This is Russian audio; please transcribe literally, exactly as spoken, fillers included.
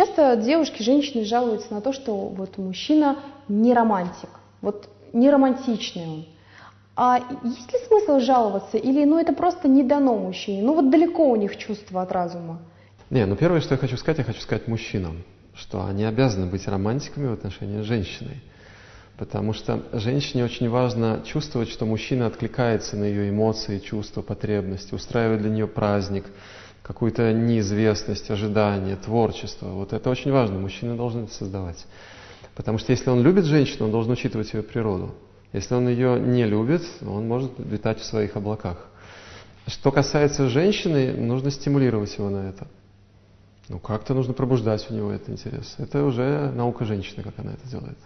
часто девушки, женщины жалуются на то, что вот мужчина не романтик, вот не романтичный он. А есть ли смысл жаловаться или ну это просто не дано мужчине? Ну вот далеко у них чувство от разума. Не, ну первое, что я хочу сказать, я хочу сказать мужчинам, что они обязаны быть романтиками в отношении с женщиной. Потому что женщине очень важно чувствовать, что мужчина откликается на ее эмоции, чувства, потребности, устраивает для нее праздник, какую-то неизвестность, ожидание, творчество. Вот это очень важно, мужчина должен это создавать. Потому что если он любит женщину, он должен учитывать ее природу. Если он ее не любит, он может летать в своих облаках. Что касается женщины, нужно стимулировать его на это. Ну, как-то нужно пробуждать у него этот интерес. Это уже наука женщины, как она это делает.